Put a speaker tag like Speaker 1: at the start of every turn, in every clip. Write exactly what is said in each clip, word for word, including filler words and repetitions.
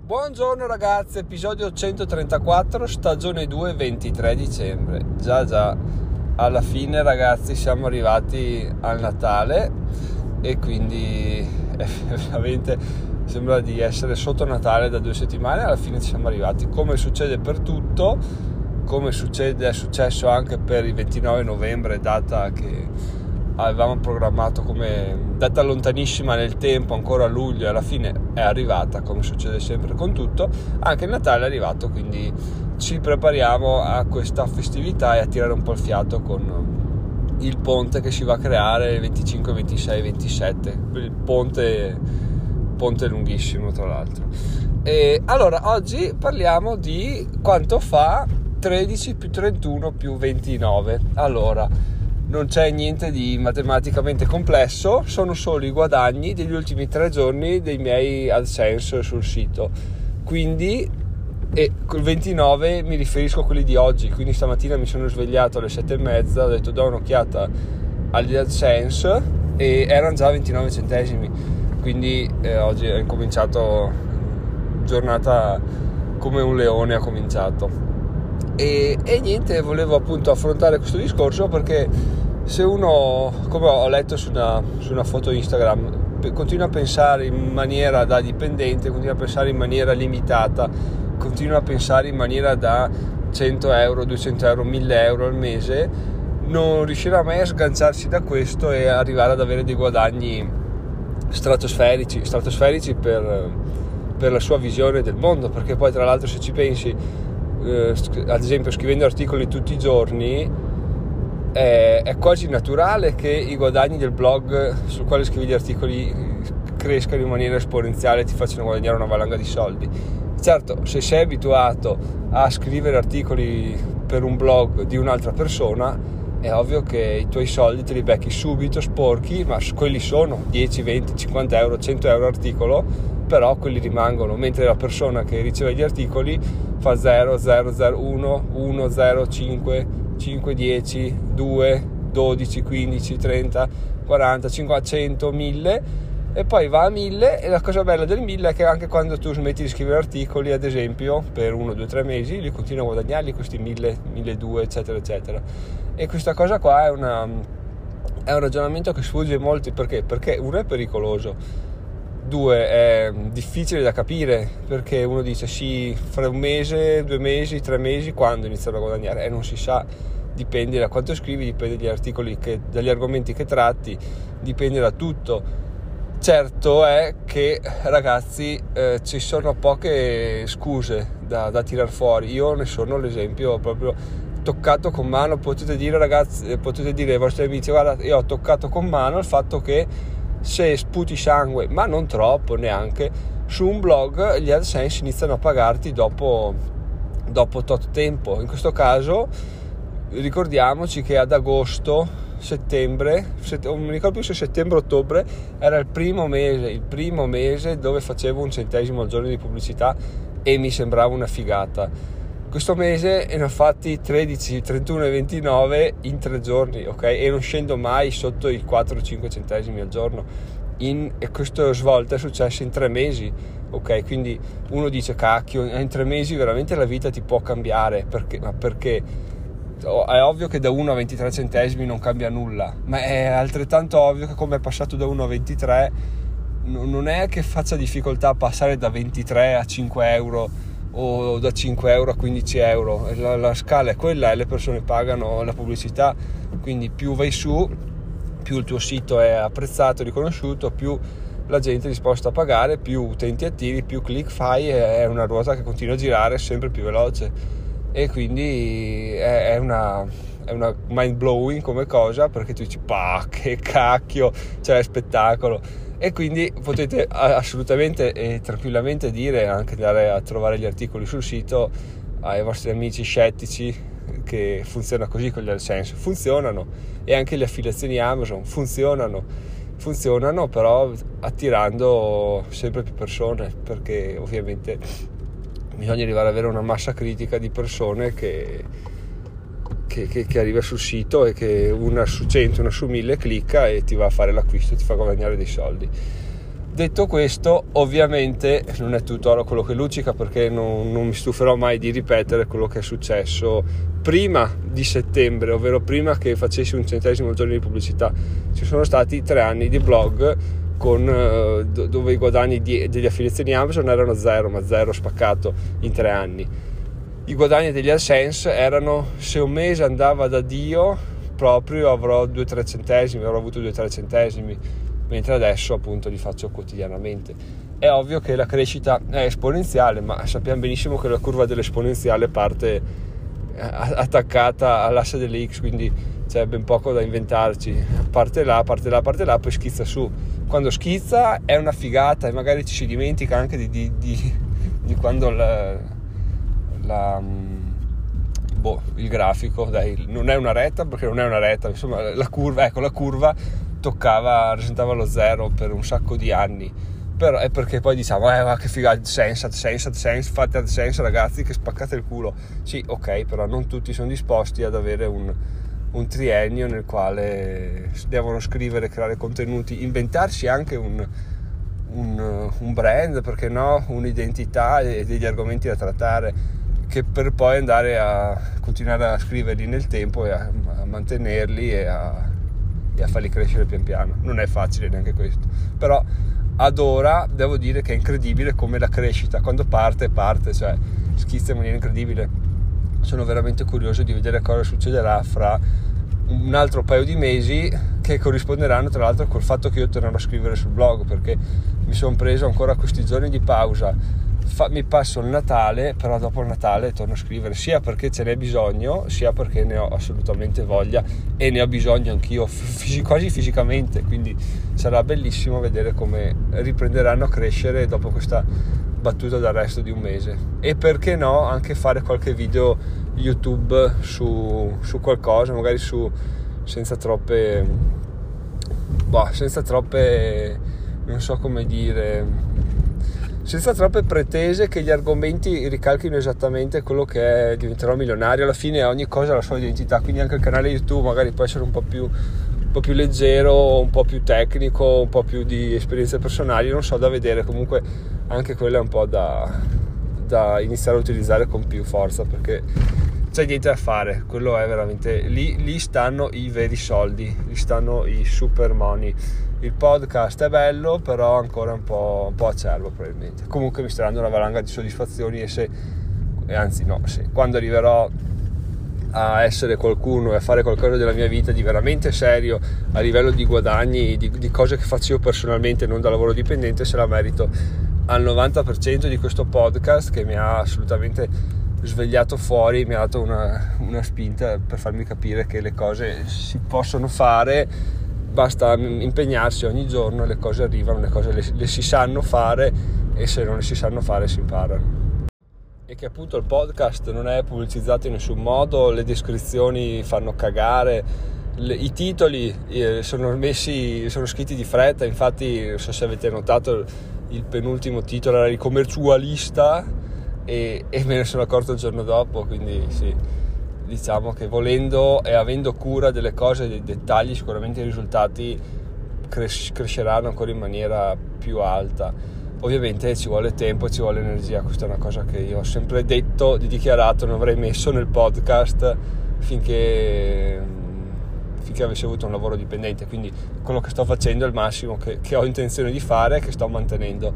Speaker 1: Buongiorno ragazzi, episodio centotrentaquattro, stagione due, ventitré dicembre. Già già, alla fine ragazzi siamo arrivati al Natale e quindi eh, veramente sembra di essere sotto Natale da due settimane. Alla fine ci siamo arrivati, come succede per tutto, come succede, è successo anche per il ventinove novembre, data che avevamo programmato come data lontanissima nel tempo, ancora a luglio, e alla fine è arrivata, come succede sempre con tutto. Anche il Natale è arrivato, quindi ci prepariamo a questa festività e a tirare un po' il fiato con il ponte che si va a creare il venticinque, ventisei, ventisette, il ponte, ponte lunghissimo tra l'altro. E allora oggi parliamo di quanto fa tredici più trentuno più ventinove. Allora, non c'è niente di matematicamente complesso, sono solo i guadagni degli ultimi tre giorni dei miei AdSense sul sito. Quindi, e col ventinove mi riferisco a quelli di oggi, quindi stamattina mi sono svegliato alle sette e mezza, ho detto do un'occhiata agli AdSense e erano già ventinove centesimi, quindi eh, oggi ho incominciato giornata come un leone, ha cominciato. E, e niente, volevo appunto affrontare questo discorso perché se uno, come ho letto su una, su una foto Instagram, continua a pensare in maniera da dipendente, continua a pensare in maniera limitata, continua a pensare in maniera da cento euro, duecento euro, mille euro al mese, non riuscirà mai a sganciarsi da questo e arrivare ad avere dei guadagni stratosferici, stratosferici per, per la sua visione del mondo, perché poi tra l'altro se ci pensi, Uh, ad esempio scrivendo articoli tutti i giorni è, è quasi naturale che i guadagni del blog sul quale scrivi gli articoli crescano in maniera esponenziale e ti facciano guadagnare una valanga di soldi. Certo, se sei abituato a scrivere articoli per un blog di un'altra persona è ovvio che i tuoi soldi te li becchi subito sporchi, ma quelli sono dieci, venti, cinquanta euro, cento euro articolo, però quelli rimangono, mentre la persona che riceve gli articoli fa zero, zero, zero, uno, uno, zero, cinque, cinque, dieci, due, dodici, quindici, trenta, quaranta, cinquanta, cento, mille e poi va a mille. E la cosa bella del mille è che anche quando tu smetti di scrivere articoli, ad esempio per uno, due, tre mesi, li continui a guadagnarli questi mille, milleduecento eccetera eccetera. E questa cosa qua è una è un ragionamento che sfugge a molti. Perché? Perché uno è pericoloso, due è difficile da capire, perché uno dice sì, fra un mese, due mesi, tre mesi, quando iniziano a guadagnare? E non si sa, dipende da quanto scrivi, dipende dagli articoli che, dagli argomenti che tratti, dipende da tutto. Certo è che ragazzi eh, ci sono poche scuse da, da tirar fuori. Io ne sono l'esempio proprio toccato con mano. Potete dire ragazzi, potete dire ai vostri amici guarda, io ho toccato con mano il fatto che se sputi sangue, ma non troppo neanche, su un blog gli AdSense iniziano a pagarti dopo dopo tot tempo. In questo caso ricordiamoci che ad agosto, settembre, set, non mi ricordo più se settembre-ottobre era il primo mese, il primo mese dove facevo un centesimo al giorno di pubblicità e mi sembrava una figata. Questo mese ne ho fatti tredici, trentuno e ventinove in tre giorni, ok? E non scendo mai sotto i quattro cinque centesimi al giorno. In, e questa svolta è successa in tre mesi, ok? Quindi uno dice cacchio, in tre mesi veramente la vita ti può cambiare. Perché? Ma perché? È ovvio che da uno a ventitré centesimi non cambia nulla, ma è altrettanto ovvio che come è passato da uno a ventitré non è che faccia difficoltà a passare da ventitré a cinque euro o da cinque euro a quindici euro. La, la scala è quella e le persone pagano la pubblicità, quindi più vai su, più il tuo sito è apprezzato, riconosciuto, più la gente è disposta a pagare, più utenti attivi, più click fai, è una ruota che continua a girare sempre più veloce. E quindi è, è una è una mind blowing come cosa, perché tu dici bah, che cacchio, cioè è spettacolo. E quindi potete assolutamente e tranquillamente dire, anche andare a trovare gli articoli sul sito, ai vostri amici scettici che funziona così con gli AdSense. Funzionano, e anche le affiliazioni Amazon funzionano, funzionano però attirando sempre più persone, perché ovviamente bisogna arrivare ad avere una massa critica di persone che Che, che, che arriva sul sito e che una su cento, una su mille clicca e ti va a fare l'acquisto, ti fa guadagnare dei soldi. Detto questo, ovviamente non è tutto oro quello che luccica, perché non, non mi stuferò mai di ripetere quello che è successo prima di settembre, ovvero prima che facessi un centesimo al giorno di pubblicità. Ci sono stati tre anni di blog con, eh, dove i guadagni di, degli affiliazioni Amazon erano zero, ma zero spaccato in tre anni. I guadagni degli AdSense erano, se un mese andava da Dio, proprio avrò due tre centesimi, avrò avuto due tre centesimi, mentre adesso appunto li faccio quotidianamente. È ovvio che la crescita è esponenziale, ma sappiamo benissimo che la curva dell'esponenziale parte attaccata all'asse delle X, quindi c'è ben poco da inventarci, parte là, parte là, parte là, poi schizza su. Quando schizza è una figata e magari ci si dimentica anche di, di, di, di quando la, la boh, il grafico, dai, non è una retta, perché non è una retta, insomma la curva, ecco la curva toccava, rasentava lo zero per un sacco di anni, però è perché poi diciamo eh ma che figa AdSense, AdSense, AdSense, fate AdSense ragazzi che spaccate il culo. Sì, ok, però non tutti sono disposti ad avere un, un triennio nel quale devono scrivere, creare contenuti, inventarsi anche un, un, un brand, perché no, un'identità e degli argomenti da trattare, che per poi andare a continuare a scriverli nel tempo e a, a mantenerli e a, e a farli crescere pian piano. Non è facile neanche questo, però ad ora devo dire che è incredibile come la crescita quando parte parte, cioè schizza in maniera incredibile. Sono veramente curioso di vedere cosa succederà fra un altro paio di mesi, che corrisponderanno tra l'altro col fatto che io tornerò a scrivere sul blog, perché mi sono preso ancora questi giorni di pausa. Fa, mi passo il Natale, però dopo il Natale torno a scrivere, sia perché ce n'è bisogno, sia perché ne ho assolutamente voglia e ne ho bisogno anch'io fisi- quasi fisicamente, quindi sarà bellissimo vedere come riprenderanno a crescere dopo questa battuta d'arresto di un mese. E perché no anche fare qualche video YouTube su, su qualcosa, magari su senza troppe boh, senza troppe non so come dire senza troppe pretese che gli argomenti ricalchino esattamente quello che è diventerò milionario. Alla fine ogni cosa ha la sua identità, quindi anche il canale YouTube magari può essere un po' più un po' più leggero, un po' più tecnico, un po' più di esperienze personali, non so, da vedere. Comunque anche quello è un po' da, da iniziare a utilizzare con più forza, perché c'è niente da fare, quello è veramente lì, lì stanno i veri soldi, lì stanno i super money. Il podcast è bello, però ancora un po', un po' acerbo probabilmente. Comunque mi sta dando una valanga di soddisfazioni, e se e anzi no, se quando arriverò a essere qualcuno e a fare qualcosa della mia vita di veramente serio a livello di guadagni, di, di cose che faccio io personalmente, non da lavoro dipendente, se la merito al novanta per cento di questo podcast, che mi ha assolutamente svegliato fuori, mi ha dato una, una spinta per farmi capire che le cose si possono fare, basta impegnarsi ogni giorno, le cose arrivano, le cose le, le si sanno fare, e se non le si sanno fare si imparano. E che appunto il podcast non è pubblicizzato in nessun modo, le descrizioni fanno cagare, le, i titoli eh, sono messi, sono scritti di fretta. Infatti non so se avete notato, il penultimo titolo era il commercialista e, e me ne sono accorto il giorno dopo, quindi sì, diciamo che volendo e avendo cura delle cose, dei dettagli, sicuramente i risultati cres- cresceranno ancora in maniera più alta. Ovviamente ci vuole tempo, ci vuole energia, questa è una cosa che io ho sempre detto, di dichiarato, non avrei messo nel podcast finché, finché avessi avuto un lavoro dipendente, quindi quello che sto facendo è il massimo che, che ho intenzione di fare, che sto mantenendo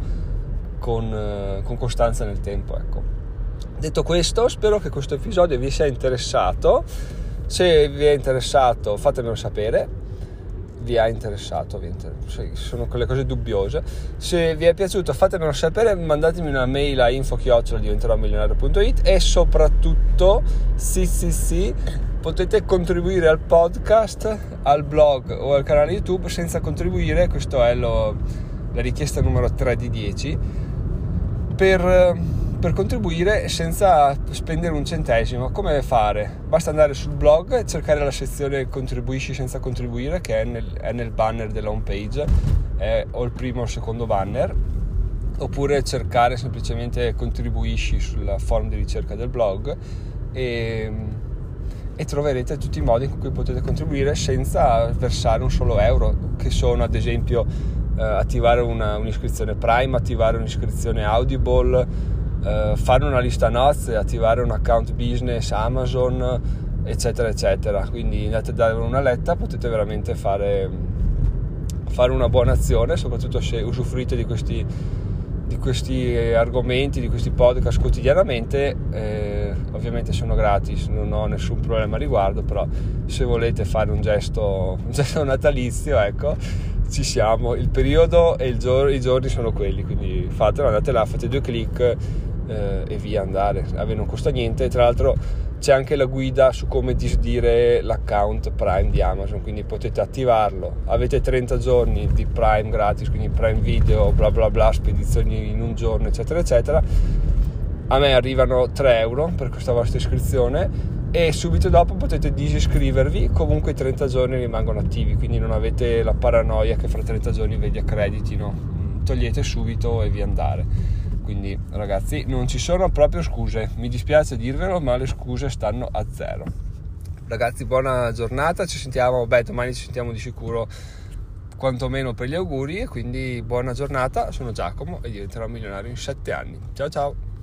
Speaker 1: con, con costanza nel tempo, ecco. Detto questo, spero che questo episodio vi sia interessato. Se vi è interessato fatemelo sapere. Vi ha interessato, vi inter... sono quelle cose dubbiose. Se vi è piaciuto fatemelo sapere, mandatemi una mail a info chiocciola diventerò milionario punto it, e soprattutto sì sì sì potete contribuire al podcast, al blog o al canale YouTube senza contribuire. Questo è lo, la richiesta numero tre di dieci, per per contribuire senza spendere un centesimo. Come fare? Basta andare sul blog e cercare la sezione contribuisci senza contribuire, che è nel, è nel banner della home page, è o il primo o il secondo banner, oppure cercare semplicemente contribuisci sul form di ricerca del blog e, e troverete tutti i modi in cui potete contribuire senza versare un solo euro, che sono ad esempio eh, attivare una, un'iscrizione Prime, attivare un'iscrizione Audible, eh, fare una lista nozze, attivare un account business Amazon, eccetera eccetera. Quindi andate a dare una letta, potete veramente fare, fare una buona azione, soprattutto se usufruite di questi, di questi argomenti, di questi podcast quotidianamente. Eh, ovviamente sono gratis, non ho nessun problema a riguardo, però se volete fare un gesto, un gesto natalizio, ecco, ci siamo. Il periodo e il giorno, i giorni sono quelli, quindi fatelo, andate là, fate due click eh, e via andare. A me non costa niente. Tra l'altro c'è anche la guida su come disdire l'account Prime di Amazon, quindi potete attivarlo. Avete trenta giorni di Prime gratis, quindi Prime Video, bla bla bla, spedizioni in un giorno, eccetera eccetera. A me arrivano tre euro per questa vostra iscrizione e subito dopo potete disiscrivervi. Comunque i trenta giorni rimangono attivi, quindi non avete la paranoia che fra trenta giorni ve li accreditino. Togliete subito e via andare. Quindi ragazzi, non ci sono proprio scuse, mi dispiace dirvelo, ma le scuse stanno a zero. Ragazzi, buona giornata, ci sentiamo, beh, domani ci sentiamo di sicuro, quantomeno per gli auguri, e quindi buona giornata. Sono Giacomo e diventerò milionario in sette anni. Ciao ciao.